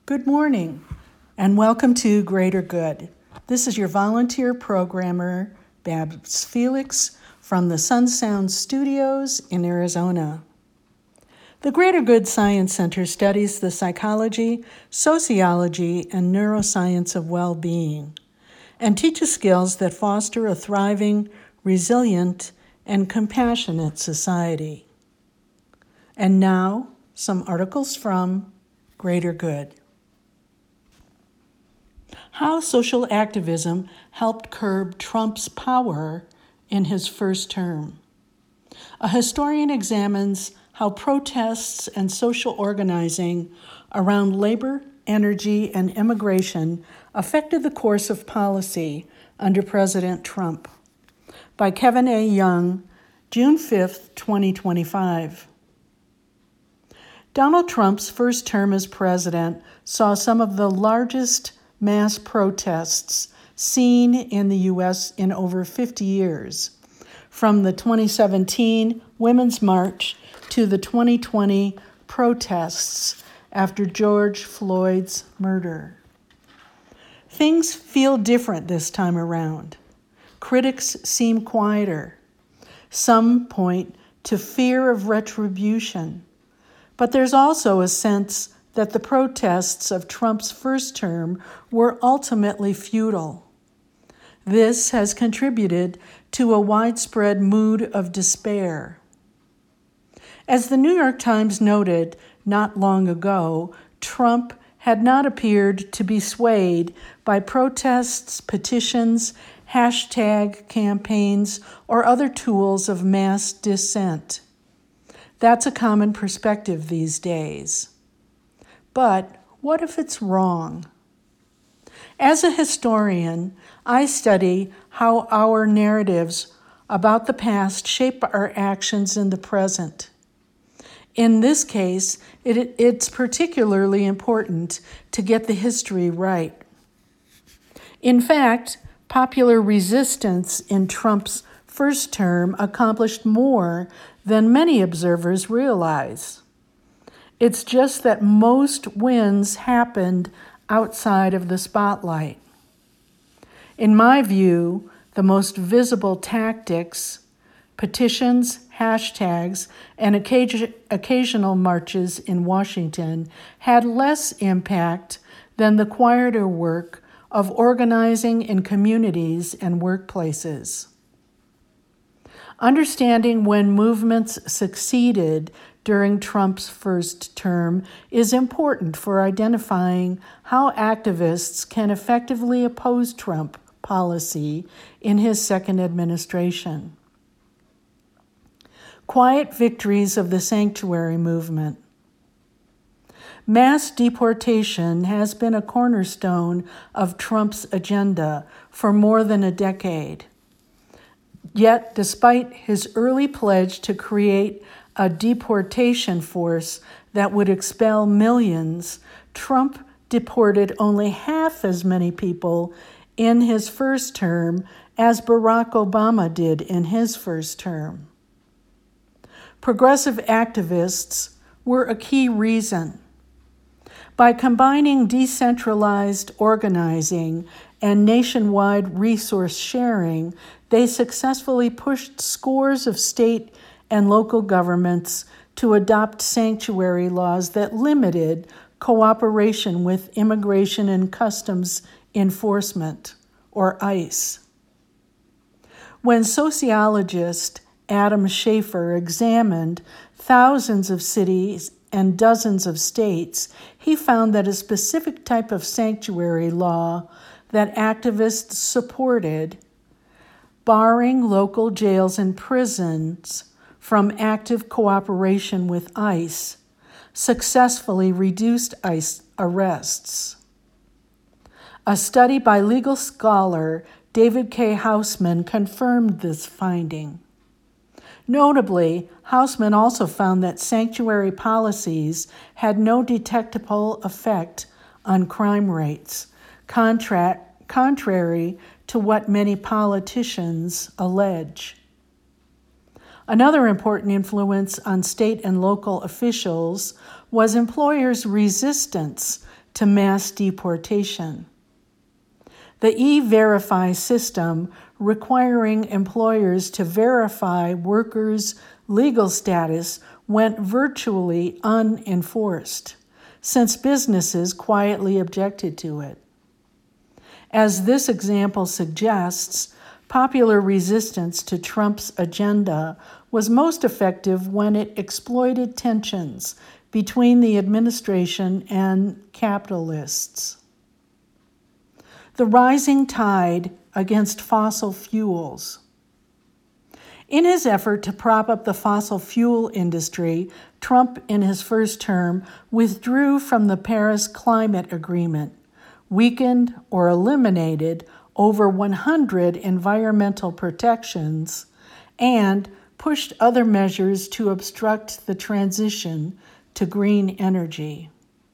Good morning, and welcome to Greater Good. This is your volunteer programmer, Babs Felix, from the Sun Sound Studios in Arizona. The Greater Good Science Center studies the psychology, sociology, and neuroscience of well-being, and teaches skills that foster a thriving, resilient, and compassionate society. And now, some articles from Greater Good. How social activism helped curb Trump's power in his first term. A historian examines how protests and social organizing around labor, energy, and immigration affected the course of policy under President Trump. By Kevin A. Young, June 5, 2025. Donald Trump's first term as president saw some of the largest mass protests seen in the U.S. in over 50 years, from the 2017 Women's March to the 2020 protests after George Floyd's murder. Things feel different this time around. Critics seem quieter. Some point to fear of retribution, but there's also a sense that the protests of Trump's first term were ultimately futile. This has contributed to a widespread mood of despair. As the New York Times noted not long ago, Trump had not appeared to be swayed by protests, petitions, hashtag campaigns, or other tools of mass dissent. That's a common perspective these days. But what if it's wrong? As a historian, I study how our narratives about the past shape our actions in the present. In this case, it's particularly important to get the history right. In fact, popular resistance in Trump's first term accomplished more than many observers realize. It's just that most wins happened outside of the spotlight. In my view, the most visible tactics, petitions, hashtags, and occasional marches in Washington had less impact than the quieter work of organizing in communities and workplaces. Understanding when movements succeeded during Trump's first term is important for identifying how activists can effectively oppose Trump policy in his second administration. Quiet victories of the sanctuary movement. Mass deportation has been a cornerstone of Trump's agenda for more than a decade. Yet, despite his early pledge to create a deportation force that would expel millions, Trump deported only half as many people in his first term as Barack Obama did in his first term. Progressive activists were a key reason. By combining decentralized organizing and nationwide resource sharing, they successfully pushed scores of state and local governments to adopt sanctuary laws that limited cooperation with Immigration and Customs Enforcement, or ICE. When sociologist Adam Schafer examined thousands of cities and dozens of states, he found that a specific type of sanctuary law that activists supported, barring local jails and prisons from active cooperation with ICE, successfully reduced ICE arrests. A study by legal scholar David K. Hausman confirmed this finding. Notably, Hausman also found that sanctuary policies had no detectable effect on crime rates, contrary to what many politicians allege. Another important influence on state and local officials was employers' resistance to mass deportation. The E-Verify system, requiring employers to verify workers' legal status, went virtually unenforced, since businesses quietly objected to it. As this example suggests, popular resistance to Trump's agenda was most effective when it exploited tensions between the administration and capitalists. The rising tide against fossil fuels. In his effort to prop up the fossil fuel industry, Trump, in his first term, withdrew from the Paris Climate Agreement, weakened or eliminated over 100 environmental protections, and pushed other measures to obstruct the transition to green energy.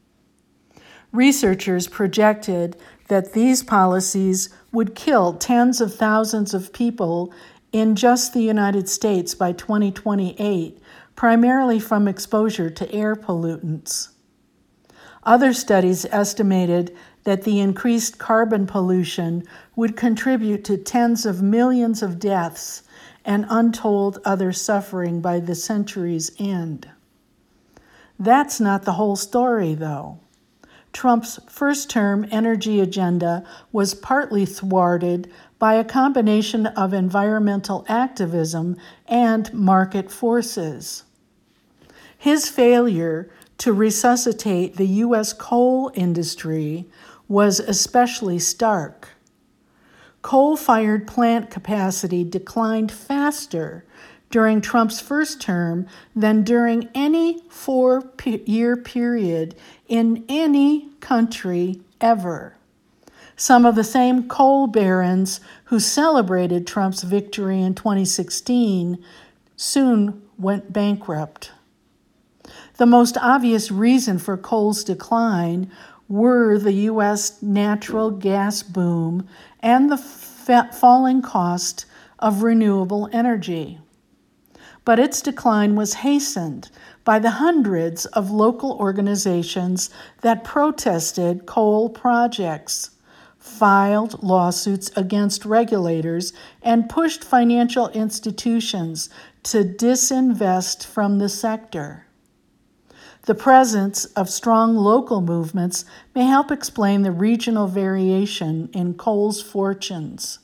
Researchers projected that these policies would kill tens of thousands of people in just the United States by 2028, primarily from exposure to air pollutants. Other studies estimated that the increased carbon pollution would contribute to tens of millions of deaths and untold other suffering by the century's end. That's not the whole story, though. Trump's first-term energy agenda was partly thwarted by a combination of environmental activism and market forces. His failure to resuscitate the U.S. coal industry was especially stark. Coal-fired plant capacity declined faster during Trump's first term than during any 4-year period in any country ever. Some of the same coal barons who celebrated Trump's victory in 2016 soon went bankrupt. The most obvious reason for coal's decline were the U.S. natural gas boom and the falling cost of renewable energy. But its decline was hastened by the hundreds of local organizations that protested coal projects, filed lawsuits against regulators, and pushed financial institutions to disinvest from the sector. The presence of strong local movements may help explain the regional variation in coal's fortunes.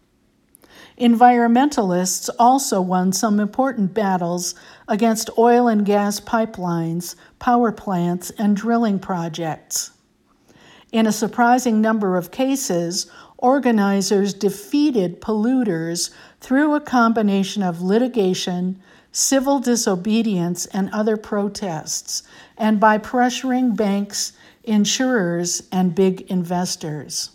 Environmentalists also won some important battles against oil and gas pipelines, power plants, and drilling projects. In a surprising number of cases, organizers defeated polluters through a combination of litigation, civil disobedience, and other protests, and by pressuring banks, insurers, and big investors.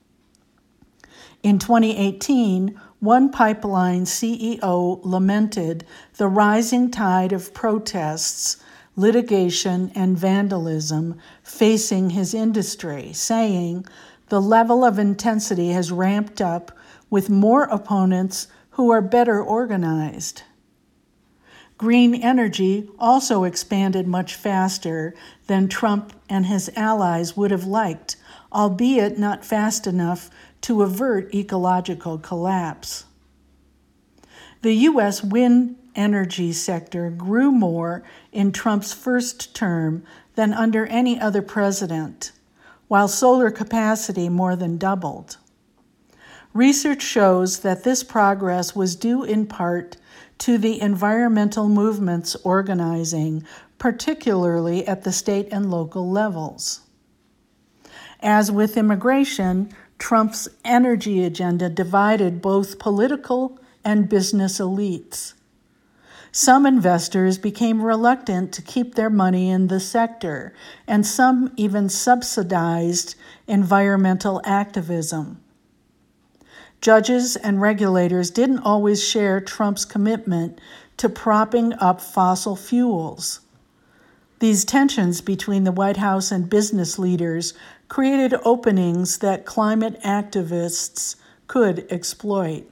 In 2018, one pipeline CEO lamented the rising tide of protests, litigation, and vandalism facing his industry, saying, "The level of intensity has ramped up with more opponents who are better organized." Green energy also expanded much faster than Trump and his allies would have liked, albeit not fast enough to avert ecological collapse. The U.S. wind energy sector grew more in Trump's first term than under any other president, while solar capacity more than doubled. Research shows that this progress was due in part to the environmental movements organizing, particularly at the state and local levels. As with immigration, Trump's energy agenda divided both political and business elites. Some investors became reluctant to keep their money in the sector, and some even subsidized environmental activism. Judges and regulators didn't always share Trump's commitment to propping up fossil fuels. These tensions between the White House and business leaders created openings that climate activists could exploit.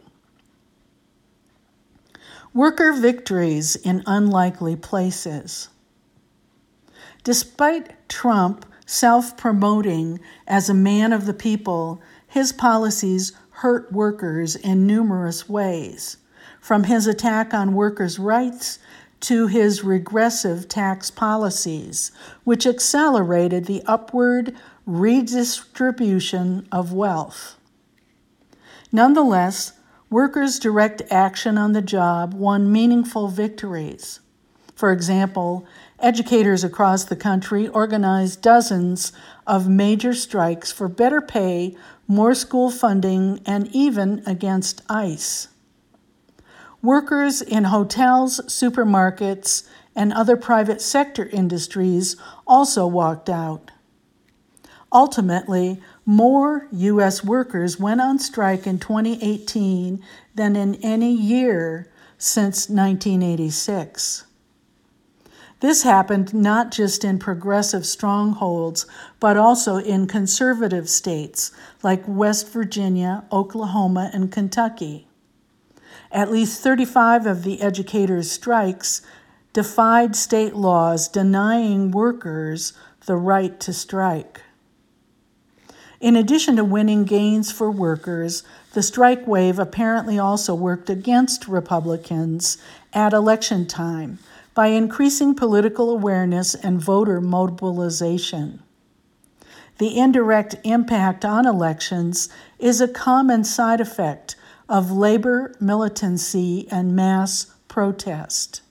Worker victories in unlikely places. Despite Trump Self-promoting as a man of the people, his policies hurt workers in numerous ways, from his attack on workers' rights to his regressive tax policies, which accelerated the upward redistribution of wealth. Nonetheless, workers' direct action on the job won meaningful victories. For example, educators across the country organized dozens of major strikes for better pay, more school funding, and even against ICE. Workers in hotels, supermarkets, and other private sector industries also walked out. Ultimately, more U.S. workers went on strike in 2018 than in any year since 1986. This happened not just in progressive strongholds, but also in conservative states like West Virginia, Oklahoma, and Kentucky. At least 35 of the educators' strikes defied state laws denying workers the right to strike. In addition to winning gains for workers, the strike wave apparently also worked against Republicans at election time by increasing political awareness and voter mobilization. The indirect impact on elections is a common side effect of labor militancy and mass protest.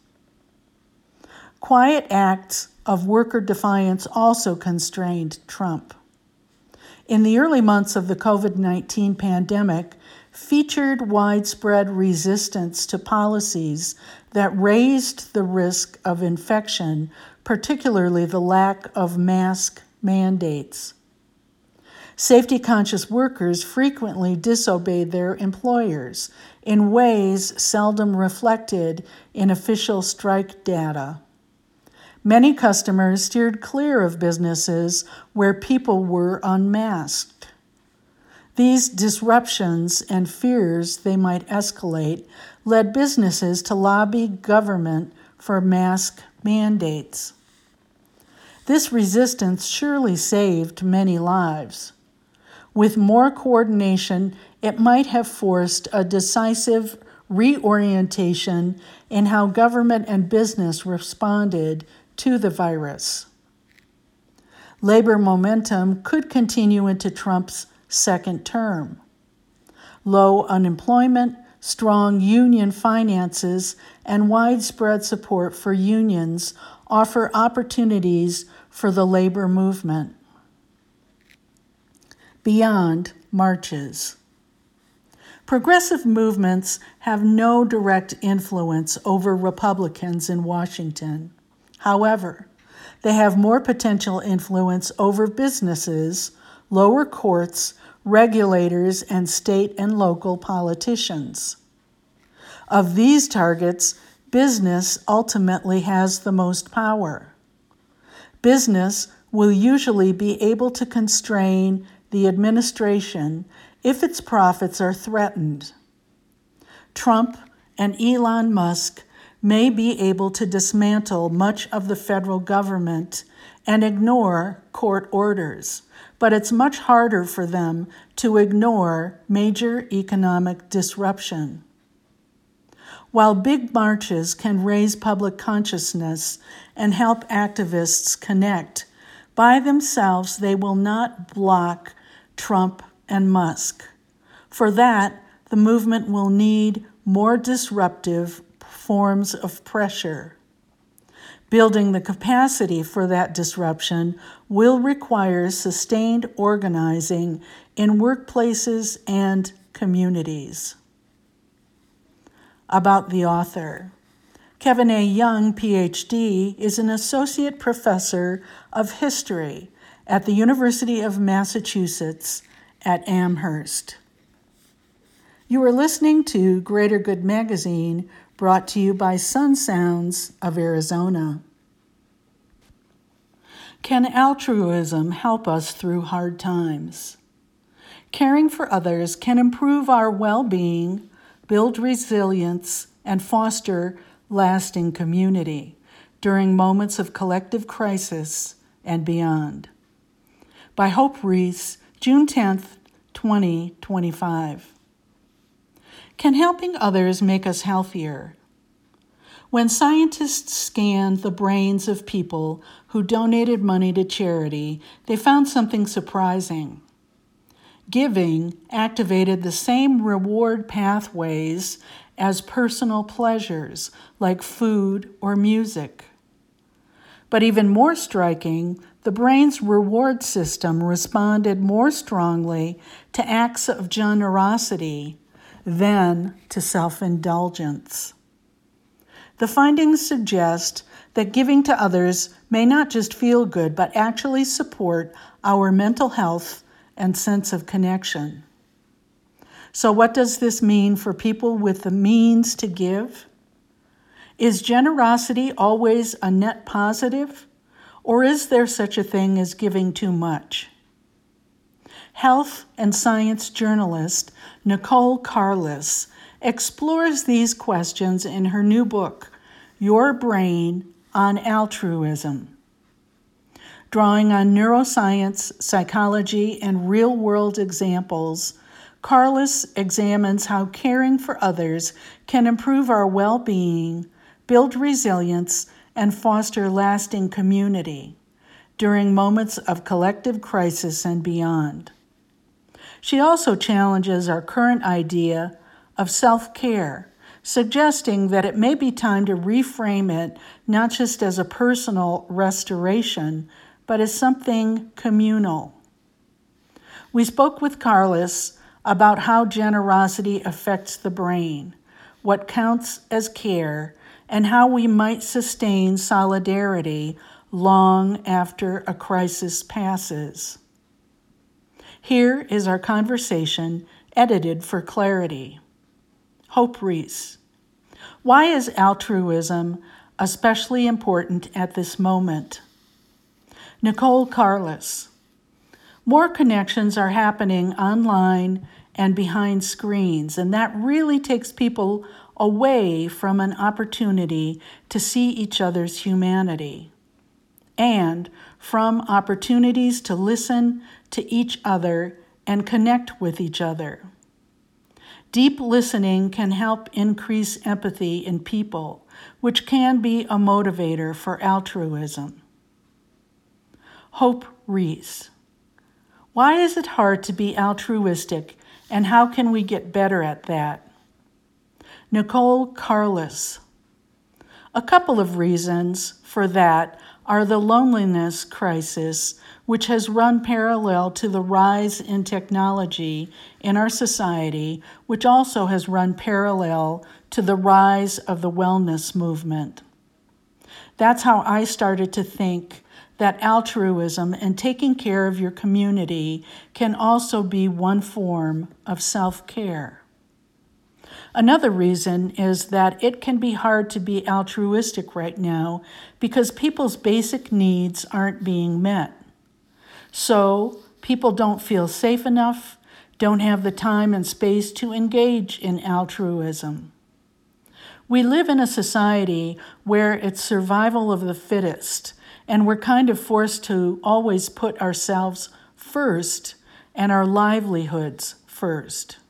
Quiet acts of worker defiance also constrained Trump. In the early months of the COVID-19 pandemic, featured widespread resistance to policies that raised the risk of infection, particularly the lack of mask mandates. Safety-conscious workers frequently disobeyed their employers in ways seldom reflected in official strike data. Many customers steered clear of businesses where people were unmasked. These disruptions and fears they might escalate led businesses to lobby government for mask mandates. This resistance surely saved many lives. With more coordination, it might have forced a decisive reorientation in how government and business responded to the virus. Labor momentum could continue into Trump's second term. Low unemployment, strong union finances, and widespread support for unions offer opportunities for the labor movement. Beyond marches. Progressive movements have no direct influence over Republicans in Washington. However, they have more potential influence over businesses, lower courts, regulators, and state and local politicians. Of these targets, business ultimately has the most power. Business will usually be able to constrain the administration if its profits are threatened. Trump and Elon Musk may be able to dismantle much of the federal government and ignore court orders, but it's much harder for them to ignore major economic disruption. While big marches can raise public consciousness and help activists connect, by themselves they will not block Trump and Musk. For that, the movement will need more disruptive forms of pressure. Building the capacity for that disruption will require sustained organizing in workplaces and communities. About the author. Kevin A. Young, Ph.D., is an associate professor of history at the University of Massachusetts at Amherst. You are listening to Greater Good Magazine, brought to you by Sun Sounds of Arizona. Can altruism help us through hard times? Caring for others can improve our well-being, build resilience, and foster lasting community during moments of collective crisis and beyond. by Hope Reese, June 10th, 2025. Can helping others make us healthier? When scientists scanned the brains of people who donated money to charity, they found something surprising. Giving activated the same reward pathways as personal pleasures like food or music. But even more striking, the brain's reward system responded more strongly to acts of generosity than to self-indulgence. The findings suggest that giving to others may not just feel good, but actually support our mental health and sense of connection. So what does this mean for people with the means to give? Is generosity always a net positive, or is there such a thing as giving too much? Health and science journalist Nicole Carless explores these questions in her new book, Your Brain on Altruism. Drawing on neuroscience, psychology, and real-world examples, Carless examines how caring for others can improve our well-being, build resilience, and foster lasting community during moments of collective crisis and beyond. She also challenges our current idea of self-care, suggesting that it may be time to reframe it not just as a personal restoration, but as something communal. We spoke with Carless about how generosity affects the brain, what counts as care, and how we might sustain solidarity long after a crisis passes. Here is our conversation, edited for clarity. Hope Reese. Why is altruism especially important at this moment? Nicole Carless. More connections are happening online and behind screens, and that really takes people away from an opportunity to see each other's humanity, and from opportunities to listen to each other and connect with each other. Deep listening can help increase empathy in people, which can be a motivator for altruism. Hope Reese. Why is it hard to be altruistic, and how can we get better at that? Nicole Carless. A couple of reasons for that are the loneliness crisis, which has run parallel to the rise in technology in our society, which also has run parallel to the rise of the wellness movement. That's how I started to think that altruism and taking care of your community can also be one form of self-care. Another reason is that it can be hard to be altruistic right now because people's basic needs aren't being met. So people don't feel safe enough, don't have the time and space to engage in altruism. We live in a society where it's survival of the fittest, and we're kind of forced to always put ourselves first and our livelihoods first.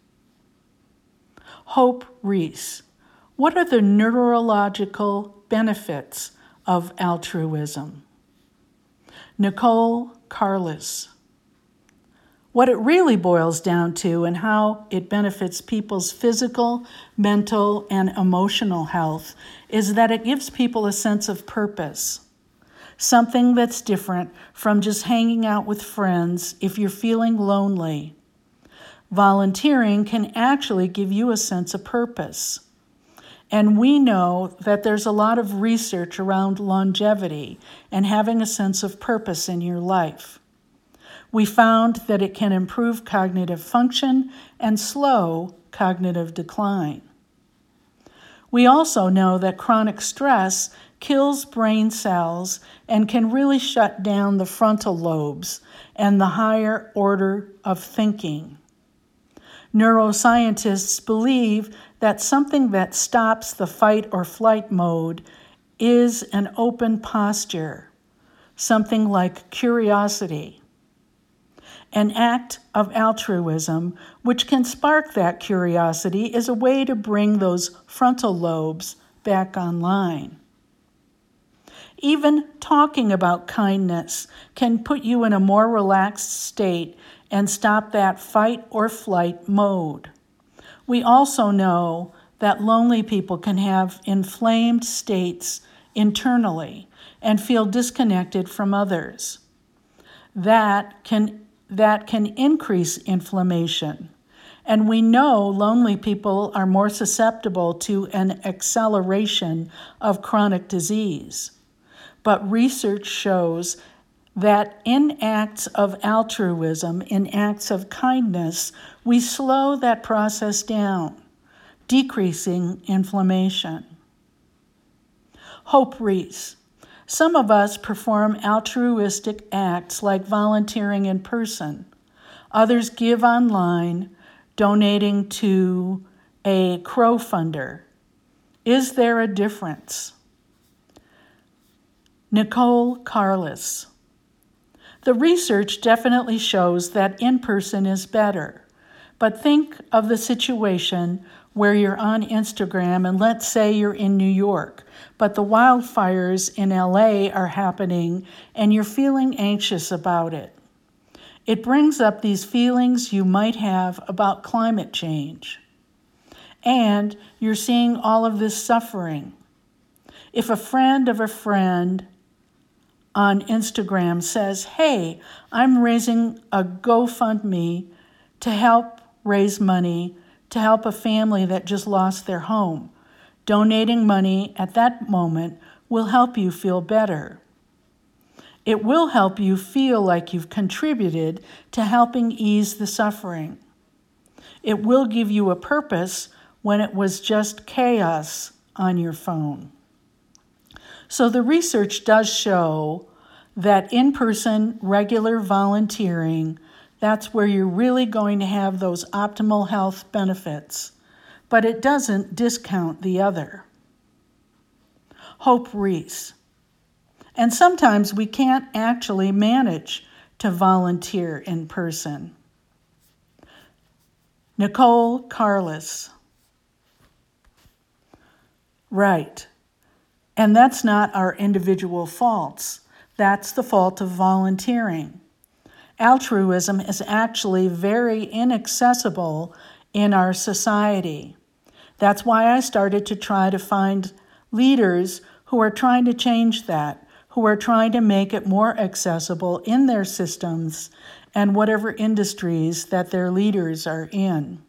Hope Reese. What are the neurological benefits of altruism? Nicole Carless. What it really boils down to and how it benefits people's physical, mental, and emotional health is that it gives people a sense of purpose. Something that's different from just hanging out with friends if you're feeling lonely. Volunteering can actually give you a sense of purpose. And we know that there's a lot of research around longevity and having a sense of purpose in your life. We found that it can improve cognitive function and slow cognitive decline. We also know that chronic stress kills brain cells and can really shut down the frontal lobes and the higher order of thinking. Neuroscientists believe that something that stops the fight or flight mode is an open posture, something like curiosity. An act of altruism, which can spark that curiosity, is a way to bring those frontal lobes back online. Even talking about kindness can put you in a more relaxed state and stop that fight or flight mode. We also know that lonely people can have inflamed states internally and feel disconnected from others. That can increase inflammation. And we know lonely people are more susceptible to an acceleration of chronic disease. But research shows that in acts of altruism, in acts of kindness, we slow that process down, decreasing inflammation. Hope Reese. Some of us perform altruistic acts like volunteering in person. Others give online, donating to a crowdfunder. Is there a difference? Nicole Carlis. The research definitely shows that in-person is better, but think of the situation where you're on Instagram and let's say you're in New York, but the wildfires in LA are happening and you're feeling anxious about it. It brings up these feelings you might have about climate change. And you're seeing all of this suffering. If a friend of a friend on Instagram says, hey, I'm raising a GoFundMe to help raise money to help a family that just lost their home. Donating money at that moment will help you feel better. It will help you feel like you've contributed to helping ease the suffering. It will give you a purpose when it was just chaos on your phone. So the research does show that in-person regular volunteering, that's where you're really going to have those optimal health benefits, but it doesn't discount the other. Hope Reese. And sometimes we can't actually manage to volunteer in person. Nicole Carlis. Right. And that's not our individual faults. That's the fault of volunteering. Altruism is actually very inaccessible in our society. That's why I started to try to find leaders who are trying to change that, who are trying to make it more accessible in their systems and whatever industries that their leaders are in.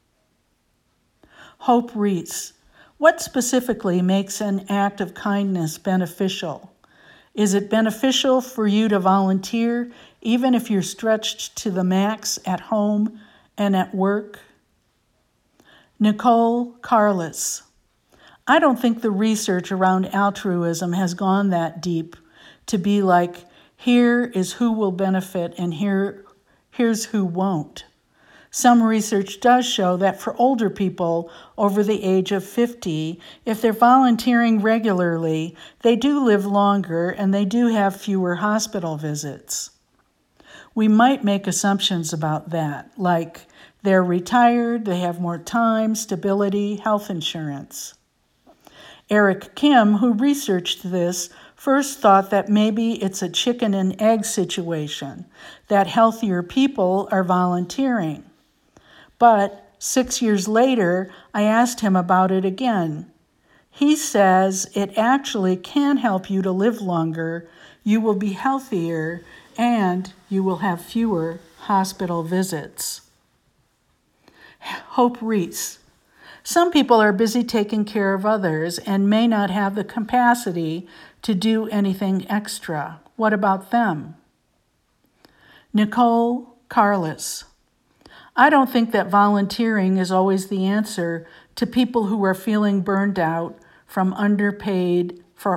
Hope Reese. What specifically makes an act of kindness beneficial? Is it beneficial for you to volunteer even if you're stretched to the max at home and at work? Nicole Carlis. I don't think the research around altruism has gone that deep to be like, here is who will benefit and here's who won't. Some research does show that for older people over the age of 50, if they're volunteering regularly, they do live longer and they do have fewer hospital visits. We might make assumptions about that, like they're retired, they have more time, stability, health insurance. Eric Kim, who researched this, first thought that maybe it's a chicken and egg situation, that healthier people are volunteering. But 6 years later, I asked him about it again. He says it actually can help you to live longer, you will be healthier, and you will have fewer hospital visits. Hope Reese. Some people are busy taking care of others and may not have the capacity to do anything extra. What about them? Nicole Carlis. I don't think that volunteering is always the answer to people who are feeling burned out from unpaid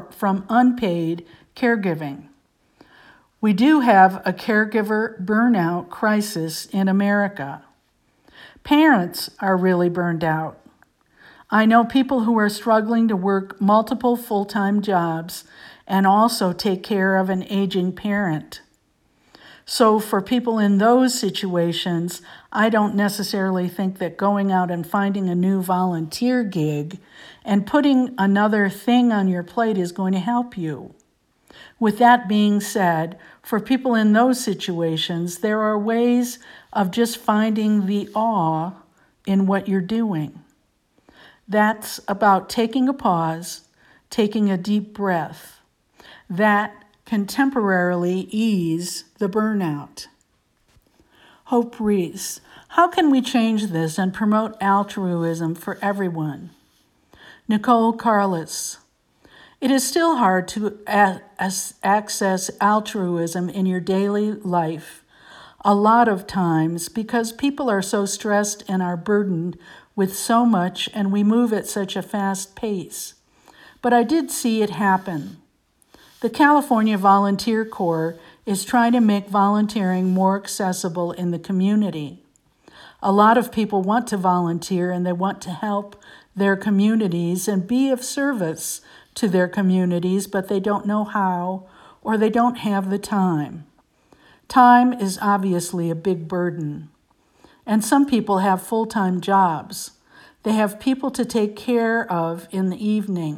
caregiving. We do have a caregiver burnout crisis in America. Parents are really burned out. I know people who are struggling to work multiple full-time jobs and also take care of an aging parent. So for people in those situations, I don't necessarily think that going out and finding a new volunteer gig and putting another thing on your plate is going to help you. With that being said, for people in those situations, there are ways of just finding the awe in what you're doing. That's about taking a pause, taking a deep breath. That can temporarily ease the burnout. Hope Reese, how can we change this and promote altruism for everyone? Nicole Carlos, it is still hard to access altruism in your daily life a lot of times because people are so stressed and are burdened with so much, and we move at such a fast pace. But I did see it happen. The California Volunteer Corps is trying to make volunteering more accessible in the community. A lot of people want to volunteer and they want to help their communities and be of service to their communities, but they don't know how or they don't have the time. Time is obviously a big burden. And some people have full-time jobs. They have people to take care of in the evening.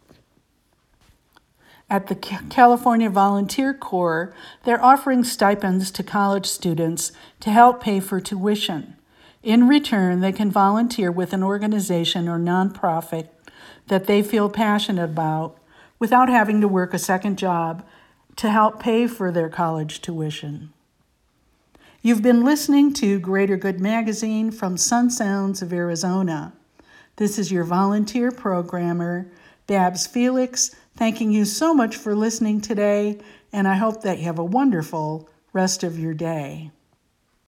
At the California Volunteer Corps, they're offering stipends to college students to help pay for tuition. In return, they can volunteer with an organization or nonprofit that they feel passionate about without having to work a second job to help pay for their college tuition. You've been listening to Greater Good Magazine from Sun Sounds of Arizona. This is your volunteer programmer, Babs Felix, thanking you so much for listening today, and I hope that you have a wonderful rest of your day.